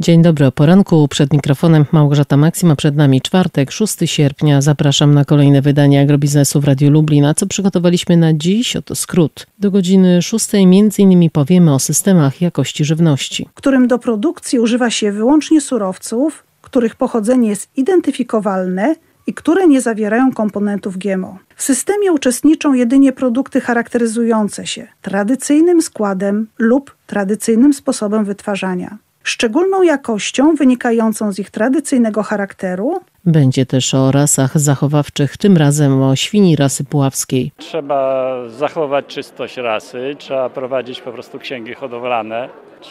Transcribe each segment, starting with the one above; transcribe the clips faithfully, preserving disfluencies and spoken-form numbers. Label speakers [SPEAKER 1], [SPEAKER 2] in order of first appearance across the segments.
[SPEAKER 1] Dzień dobry, o poranku. Przed mikrofonem Małgorzata Maksima. Przed nami czwartek, szóstego sierpnia. Zapraszam na kolejne wydanie Agrobiznesu w Radiu Lublin. A co przygotowaliśmy na dziś? Oto skrót. Do godziny szóstej między innymi powiemy o systemach jakości żywności,
[SPEAKER 2] którym do produkcji używa się wyłącznie surowców, których pochodzenie jest identyfikowalne i które nie zawierają komponentów G M O. W systemie uczestniczą jedynie produkty charakteryzujące się tradycyjnym składem lub tradycyjnym sposobem wytwarzania, szczególną jakością wynikającą z ich tradycyjnego charakteru.
[SPEAKER 1] Będzie też o rasach zachowawczych, tym razem o świni rasy puławskiej.
[SPEAKER 3] Trzeba zachować czystość rasy, trzeba prowadzić po prostu księgi hodowlane.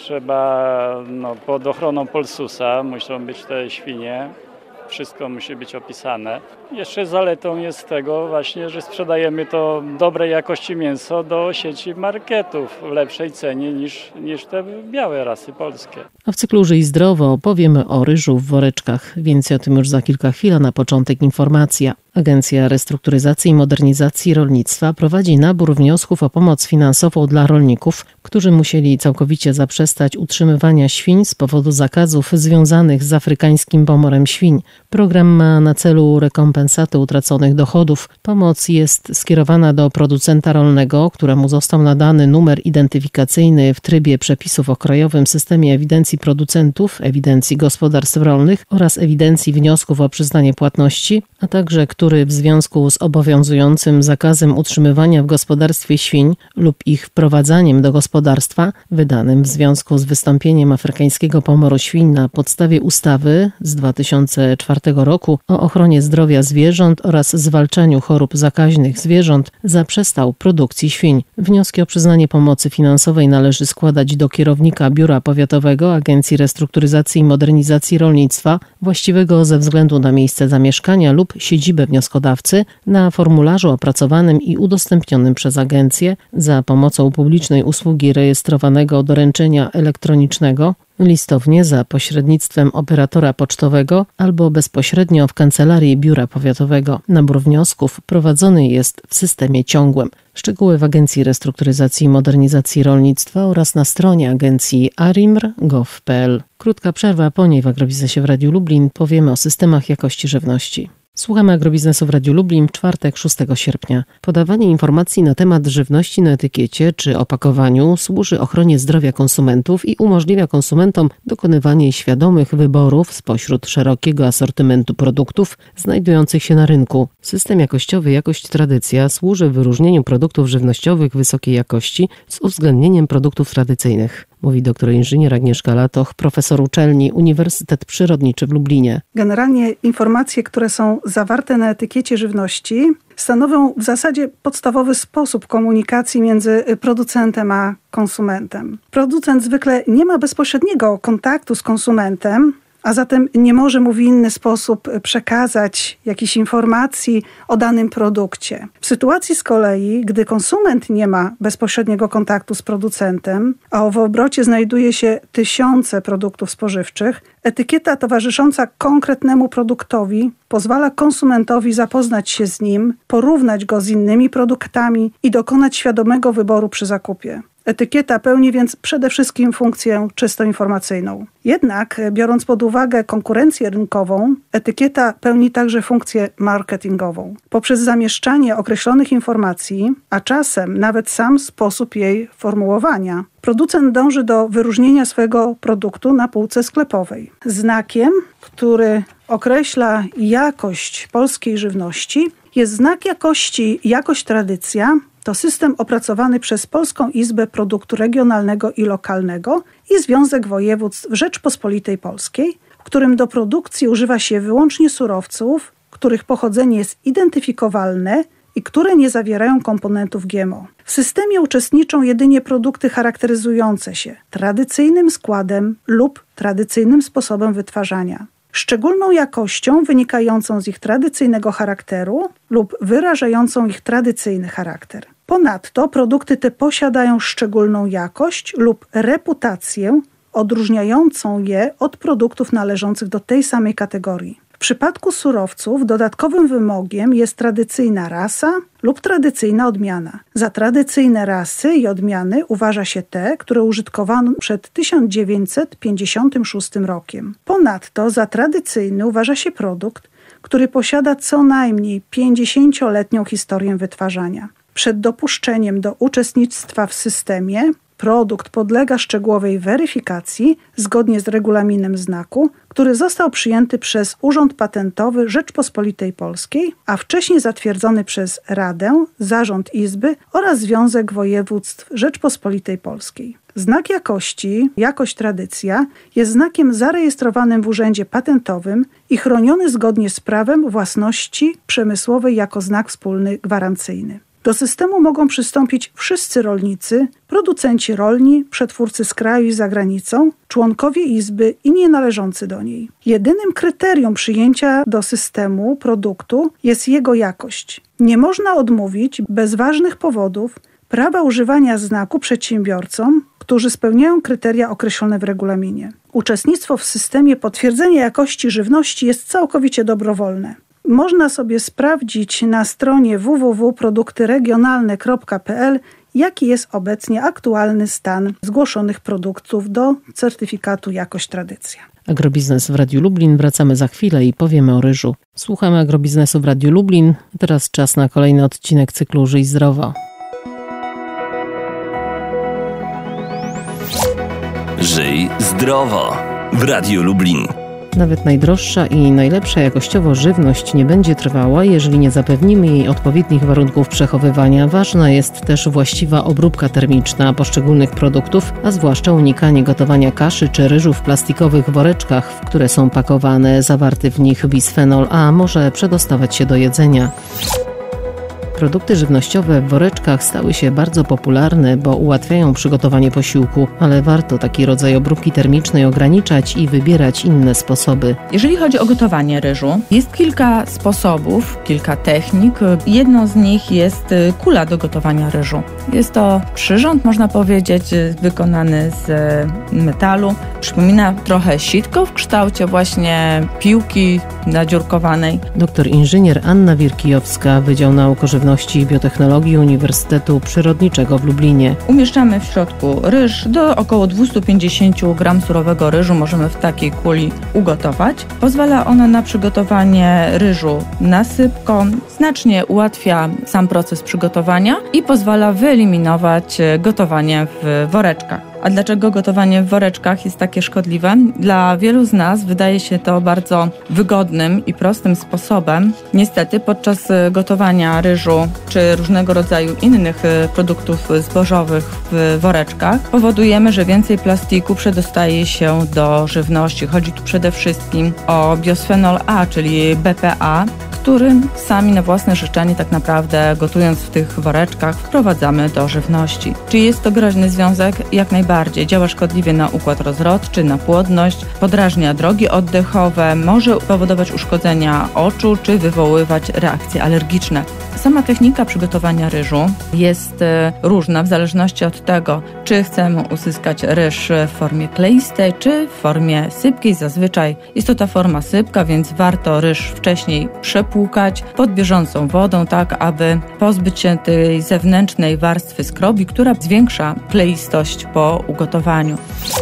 [SPEAKER 3] Trzeba, no, pod ochroną Polsusa muszą być te świnie. Wszystko musi być opisane. Jeszcze zaletą jest tego właśnie, że sprzedajemy to dobrej jakości mięso do sieci marketów w lepszej cenie niż, niż te białe rasy polskie.
[SPEAKER 1] A w cyklu Żyj Zdrowo powiemy o ryżu w woreczkach. Więcej o tym już za kilka chwil, a na początek informacja. Agencja Restrukturyzacji i Modernizacji Rolnictwa prowadzi nabór wniosków o pomoc finansową dla rolników, którzy musieli całkowicie zaprzestać utrzymywania świń z powodu zakazów związanych z afrykańskim pomorem świń. Program ma na celu rekompensatę utraconych dochodów. Pomoc jest skierowana do producenta rolnego, któremu został nadany numer identyfikacyjny w trybie przepisów o Krajowym Systemie Ewidencji Producentów, Ewidencji Gospodarstw Rolnych oraz Ewidencji Wniosków o Przyznanie Płatności, a także który w związku z obowiązującym zakazem utrzymywania w gospodarstwie świń lub ich wprowadzaniem do gospodarstwa, wydanym w związku z wystąpieniem afrykańskiego pomoru świń na podstawie ustawy z dwa tysiące czwartego roku o ochronie zdrowia zwierząt oraz zwalczaniu chorób zakaźnych zwierząt, zaprzestał produkcji świń. Wnioski o przyznanie pomocy finansowej należy składać do kierownika Biura Powiatowego Agencji Restrukturyzacji i Modernizacji Rolnictwa, właściwego ze względu na miejsce zamieszkania lub siedzibę wnioskodawcy, na formularzu opracowanym i udostępnionym przez agencję za pomocą publicznej usługi rejestrowanego doręczenia elektronicznego, listownie za pośrednictwem operatora pocztowego albo bezpośrednio w kancelarii Biura Powiatowego. Nabór wniosków prowadzony jest w systemie ciągłym. Szczegóły w Agencji Restrukturyzacji i Modernizacji Rolnictwa oraz na stronie agencji arimr kropka gov kropka p l. Krótka przerwa, po niej w Agrobiznesie w Radiu Lublin powiemy o systemach jakości żywności. Słuchamy Agrobiznesu w Radiu Lublin w czwartek, szóstego sierpnia. Podawanie informacji na temat żywności na etykiecie czy opakowaniu służy ochronie zdrowia konsumentów i umożliwia konsumentom dokonywanie świadomych wyborów spośród szerokiego asortymentu produktów znajdujących się na rynku. System jakościowy Jakość Tradycja służy wyróżnieniu produktów żywnościowych wysokiej jakości z uwzględnieniem produktów tradycyjnych, mówi doktor inżynier Agnieszka Latoch, profesor uczelni Uniwersytet Przyrodniczy w Lublinie.
[SPEAKER 2] Generalnie informacje, które są zawarte na etykiecie żywności, stanowią w zasadzie podstawowy sposób komunikacji między producentem a konsumentem. Producent zwykle nie ma bezpośredniego kontaktu z konsumentem, a zatem nie może mu w inny sposób przekazać jakichś informacji o danym produkcie. W sytuacji z kolei, gdy konsument nie ma bezpośredniego kontaktu z producentem, a w obrocie znajduje się tysiące produktów spożywczych, etykieta towarzysząca konkretnemu produktowi pozwala konsumentowi zapoznać się z nim, porównać go z innymi produktami i dokonać świadomego wyboru przy zakupie. Etykieta pełni więc przede wszystkim funkcję czysto informacyjną. Jednak, biorąc pod uwagę konkurencję rynkową, etykieta pełni także funkcję marketingową. Poprzez zamieszczanie określonych informacji, a czasem nawet sam sposób jej formułowania, producent dąży do wyróżnienia swojego produktu na półce sklepowej. Znakiem, który określa jakość polskiej żywności, jest znak jakości Jakość Tradycja. To system opracowany przez Polską Izbę Produktu Regionalnego i Lokalnego i Związek Województw Rzeczpospolitej Polskiej, w którym do produkcji używa się wyłącznie surowców, których pochodzenie jest identyfikowalne i które nie zawierają komponentów G M O. W systemie uczestniczą jedynie produkty charakteryzujące się tradycyjnym składem lub tradycyjnym sposobem wytwarzania, szczególną jakością wynikającą z ich tradycyjnego charakteru lub wyrażającą ich tradycyjny charakter. Ponadto produkty te posiadają szczególną jakość lub reputację odróżniającą je od produktów należących do tej samej kategorii. W przypadku surowców dodatkowym wymogiem jest tradycyjna rasa lub tradycyjna odmiana. Za tradycyjne rasy i odmiany uważa się te, które użytkowano przed tysiąc dziewięćset pięćdziesiątym szóstym rokiem. Ponadto za tradycyjny uważa się produkt, który posiada co najmniej pięćdziesięcioletnią historię wytwarzania. Przed dopuszczeniem do uczestnictwa w systemie produkt podlega szczegółowej weryfikacji zgodnie z regulaminem znaku, który został przyjęty przez Urząd Patentowy Rzeczpospolitej Polskiej, a wcześniej zatwierdzony przez Radę, Zarząd Izby oraz Związek Województw Rzeczpospolitej Polskiej. Znak jakości, jakość tradycja, jest znakiem zarejestrowanym w Urzędzie Patentowym i chroniony zgodnie z prawem własności przemysłowej jako znak wspólny gwarancyjny. Do systemu mogą przystąpić wszyscy rolnicy, producenci rolni, przetwórcy z kraju i za granicą, członkowie Izby i nienależący do niej. Jedynym kryterium przyjęcia do systemu produktu jest jego jakość. Nie można odmówić bez ważnych powodów prawa używania znaku przedsiębiorcom, którzy spełniają kryteria określone w regulaminie. Uczestnictwo w systemie potwierdzenia jakości żywności jest całkowicie dobrowolne. Można sobie sprawdzić na stronie w w w kropka produkty regionalne kropka p l, jaki jest obecnie aktualny stan zgłoszonych produktów do certyfikatu Jakość Tradycja.
[SPEAKER 1] Agrobiznes w Radiu Lublin. Wracamy za chwilę i powiemy o ryżu. Słuchamy Agrobiznesu w Radiu Lublin. Teraz czas na kolejny odcinek cyklu Żyj zdrowo.
[SPEAKER 4] Żyj zdrowo w Radiu Lublin.
[SPEAKER 1] Nawet najdroższa i najlepsza jakościowo żywność nie będzie trwała, jeżeli nie zapewnimy jej odpowiednich warunków przechowywania. Ważna jest też właściwa obróbka termiczna poszczególnych produktów, a zwłaszcza unikanie gotowania kaszy czy ryżu w plastikowych woreczkach, w które są pakowane. Zawarty w nich bisfenol A może przedostawać się do jedzenia. Produkty żywnościowe w woreczkach stały się bardzo popularne, bo ułatwiają przygotowanie posiłku, ale warto taki rodzaj obróbki termicznej ograniczać i wybierać inne sposoby.
[SPEAKER 5] Jeżeli chodzi o gotowanie ryżu, jest kilka sposobów, kilka technik. Jedną z nich jest kula do gotowania ryżu. Jest to przyrząd, można powiedzieć, wykonany z metalu. Przypomina trochę sitko w kształcie właśnie piłki nadziurkowanej.
[SPEAKER 1] Doktor inżynier Anna Wirkijowska, Wydział Nauk o Żywności i Biotechnologii Uniwersytetu Przyrodniczego w Lublinie.
[SPEAKER 5] Umieszczamy w środku ryż. Do około dwieście pięćdziesiąt gramów surowego ryżu możemy w takiej kuli ugotować. Pozwala ona na przygotowanie ryżu nasypką, znacznie ułatwia sam proces przygotowania i pozwala wyeliminować gotowanie w woreczkach. A dlaczego gotowanie w woreczkach jest takie szkodliwe? Dla wielu z nas wydaje się to bardzo wygodnym i prostym sposobem. Niestety podczas gotowania ryżu czy różnego rodzaju innych produktów zbożowych w woreczkach powodujemy, że więcej plastiku przedostaje się do żywności. Chodzi tu przede wszystkim o bisfenol A, czyli B P A, który sami na własne życzenie tak naprawdę gotując w tych woreczkach wprowadzamy do żywności. Czy jest to groźny związek? Jak najbardziej. Działa szkodliwie na układ rozrodczy, na płodność, podrażnia drogi oddechowe, może powodować uszkodzenia oczu czy wywoływać reakcje alergiczne. Sama technika przygotowania ryżu jest różna w zależności od tego, czy chcemy uzyskać ryż w formie kleistej, czy w formie sypkiej. Zazwyczaj jest to ta forma sypka, więc warto ryż wcześniej przepłukać pod bieżącą wodą, tak aby pozbyć się tej zewnętrznej warstwy skrobi, która zwiększa kleistość po ugotowaniu.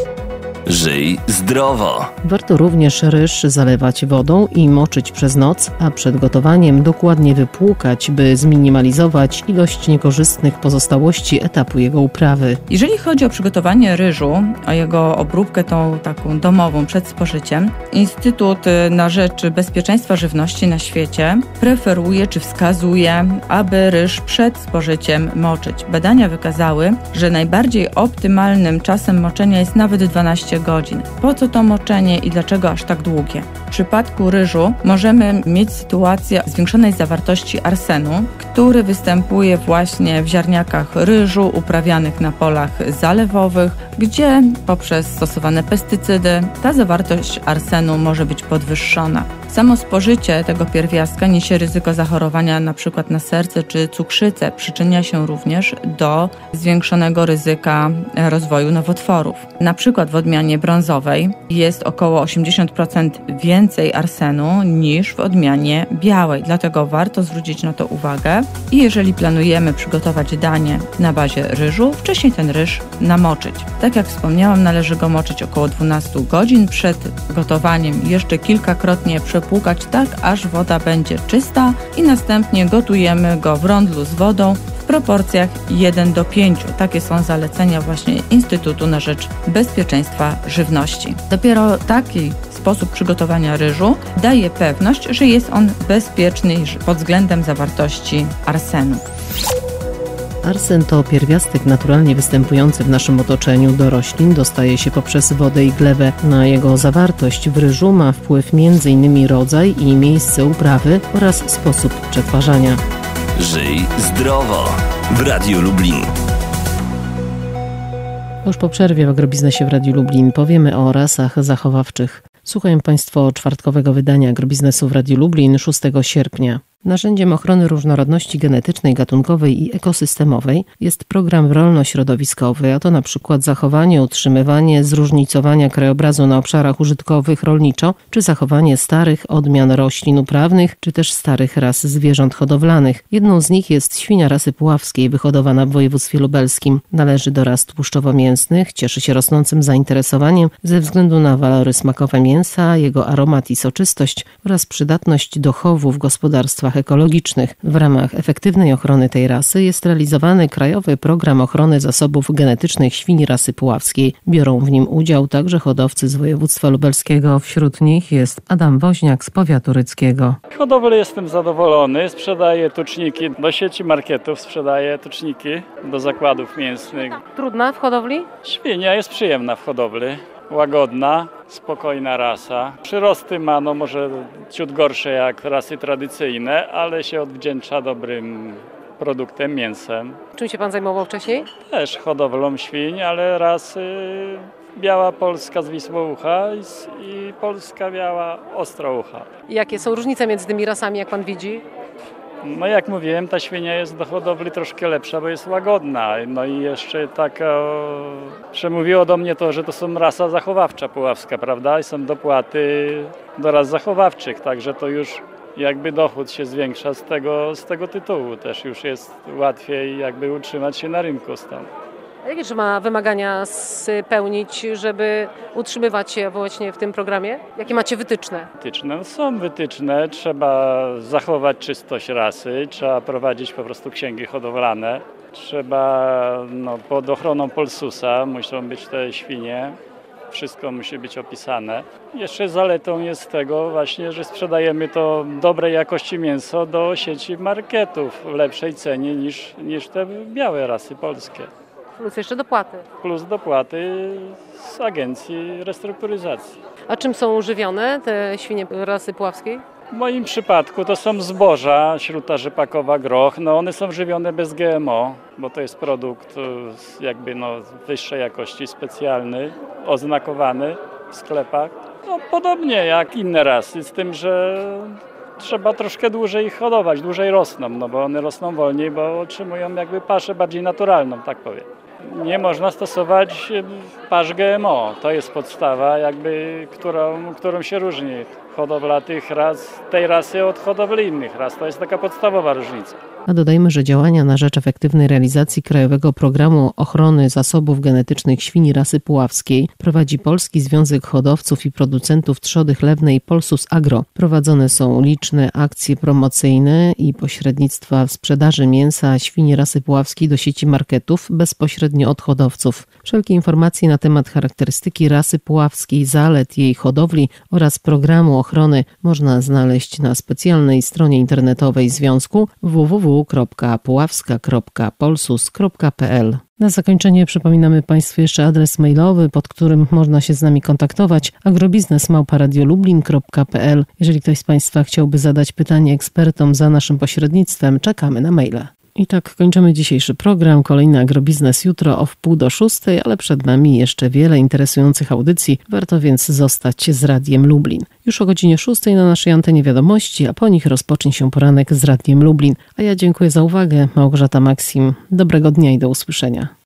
[SPEAKER 4] Żyj zdrowo.
[SPEAKER 1] Warto również ryż zalewać wodą i moczyć przez noc, a przed gotowaniem dokładnie wypłukać, by zminimalizować ilość niekorzystnych pozostałości etapu jego uprawy.
[SPEAKER 5] Jeżeli chodzi o przygotowanie ryżu, o jego obróbkę tą taką domową przed spożyciem, Instytut na Rzecz Bezpieczeństwa Żywności na świecie preferuje czy wskazuje, aby ryż przed spożyciem moczyć. Badania wykazały, że najbardziej optymalnym czasem moczenia jest nawet dwanaście godzin. Po co to moczenie i dlaczego aż tak długie? W przypadku ryżu możemy mieć sytuację zwiększonej zawartości arsenu, który występuje właśnie w ziarniakach ryżu uprawianych na polach zalewowych, gdzie poprzez stosowane pestycydy ta zawartość arsenu może być podwyższona. Samo spożycie tego pierwiastka niesie ryzyko zachorowania np. na serce czy cukrzycę. Przyczynia się również do zwiększonego ryzyka rozwoju nowotworów. Na przykład w odmianie brązowej jest około osiemdziesiąt procent więcej arsenu niż w odmianie białej. Dlatego warto zwrócić na to uwagę i jeżeli planujemy przygotować danie na bazie ryżu, wcześniej ten ryż namoczyć. Tak jak wspomniałam, należy go moczyć około dwanaście godzin. Przed gotowaniem jeszcze kilkakrotnie przepłukać tak, aż woda będzie czysta i następnie gotujemy go w rondlu z wodą w proporcjach jeden do pięciu. Takie są zalecenia właśnie Instytutu na rzecz Bezpieczeństwa Żywności. Dopiero taki sposób przygotowania ryżu daje pewność, że jest on bezpieczny pod względem zawartości arsenu.
[SPEAKER 1] Arsen to pierwiastek naturalnie występujący w naszym otoczeniu. Do roślin dostaje się poprzez wodę i glebę. Na jego zawartość w ryżu ma wpływ między innymi rodzaj i miejsce uprawy oraz sposób przetwarzania.
[SPEAKER 4] Żyj zdrowo w Radiu Lublin.
[SPEAKER 1] Już po przerwie w Agrobiznesie w Radiu Lublin powiemy o rasach zachowawczych. Słuchają Państwo czwartkowego wydania Agrobiznesu w Radiu Lublin szóstego sierpnia. Narzędziem ochrony różnorodności genetycznej, gatunkowej i ekosystemowej jest program rolno-środowiskowy, a to na przykład zachowanie, utrzymywanie, zróżnicowania krajobrazu na obszarach użytkowych rolniczo, czy zachowanie starych odmian roślin uprawnych, czy też starych ras zwierząt hodowlanych. Jedną z nich jest świnia rasy puławskiej, wyhodowana w województwie lubelskim. Należy do ras tłuszczowo-mięsnych, cieszy się rosnącym zainteresowaniem ze względu na walory smakowe mięsa, jego aromat i soczystość oraz przydatność do chowu w gospodarstwach ekologicznych. W ramach efektywnej ochrony tej rasy jest realizowany Krajowy Program Ochrony Zasobów Genetycznych Świni rasy puławskiej. Biorą w nim udział także hodowcy z województwa lubelskiego. Wśród nich jest Adam Woźniak z powiatu rydzkiego.
[SPEAKER 3] Hodowlę jestem zadowolony. Sprzedaję tuczniki do sieci marketów, sprzedaję tuczniki do zakładów mięsnych.
[SPEAKER 1] Trudna w hodowli?
[SPEAKER 3] Świnia jest przyjemna w hodowli. Łagodna, spokojna rasa. Przyrosty ma no może ciut gorsze jak rasy tradycyjne, ale się odwdzięcza dobrym produktem, mięsem.
[SPEAKER 6] Czym się Pan zajmował wcześniej?
[SPEAKER 3] Też hodowlą świń, ale rasy biała polska z Wisłoucha i polska biała ostroucha.
[SPEAKER 6] Jakie są różnice między tymi rasami, jak Pan widzi?
[SPEAKER 3] No jak mówiłem, ta świnia jest do hodowli troszkę lepsza, bo jest łagodna. No i jeszcze taka, przemówiło do mnie to, że to są rasa zachowawcza puławska, prawda? I są dopłaty do ras zachowawczych, także to już jakby dochód się zwiększa z tego, z tego tytułu. Też już jest łatwiej jakby utrzymać się na rynku stąd.
[SPEAKER 6] A jakie trzeba wymagania spełnić, żeby utrzymywać się właśnie w tym programie? Jakie macie wytyczne?
[SPEAKER 3] Wytyczne no są wytyczne, trzeba zachować czystość rasy, trzeba prowadzić po prostu księgi hodowlane, trzeba no, pod ochroną Polsusa muszą być te świnie, wszystko musi być opisane. Jeszcze zaletą jest tego właśnie, że sprzedajemy to dobrej jakości mięso do sieci marketów w lepszej cenie niż, niż te białe rasy polskie.
[SPEAKER 6] Plus jeszcze dopłaty.
[SPEAKER 3] Plus dopłaty z agencji restrukturyzacji.
[SPEAKER 6] A czym są żywione te świnie rasy puławskiej?
[SPEAKER 3] W moim przypadku to są zboża, śruta rzepakowa, groch. No one są żywione bez G M O, bo to jest produkt jakby no wyższej jakości, specjalny, oznakowany w sklepach. No podobnie jak inne rasy, z tym, że trzeba troszkę dłużej ich hodować, dłużej rosną, no bo one rosną wolniej, bo otrzymują jakby paszę bardziej naturalną, tak powiem. Nie można stosować pasz G M O. To jest podstawa, jakby, którą, którą się różni hodowla tych ras, tej rasy od hodowli innych ras. To jest taka podstawowa różnica.
[SPEAKER 1] A dodajmy, że działania na rzecz efektywnej realizacji Krajowego Programu Ochrony Zasobów Genetycznych Świni rasy puławskiej prowadzi Polski Związek Hodowców i Producentów Trzody Chlewnej Polsus Agro. Prowadzone są liczne akcje promocyjne i pośrednictwa w sprzedaży mięsa świni rasy puławskiej do sieci marketów bezpośrednio od hodowców. Wszelkie informacje na temat charakterystyki rasy puławskiej, zalet jej hodowli oraz programu ochrony można znaleźć na specjalnej stronie internetowej Związku w w w kropka puławska kropka polsus kropka p l. Na zakończenie przypominamy Państwu jeszcze adres mailowy, pod którym można się z nami kontaktować: agrobiznes małpa radiolublin kropka p l. Jeżeli ktoś z Państwa chciałby zadać pytanie ekspertom za naszym pośrednictwem, czekamy na maile. I tak kończymy dzisiejszy program. Kolejny Agrobiznes jutro o wpół do szóstej, ale przed nami jeszcze wiele interesujących audycji. Warto więc zostać z Radiem Lublin. Już o godzinie szóstej na naszej antenie wiadomości, a po nich rozpocznie się poranek z Radiem Lublin. A ja dziękuję za uwagę. Małgorzata Maksim. Dobrego dnia i do usłyszenia.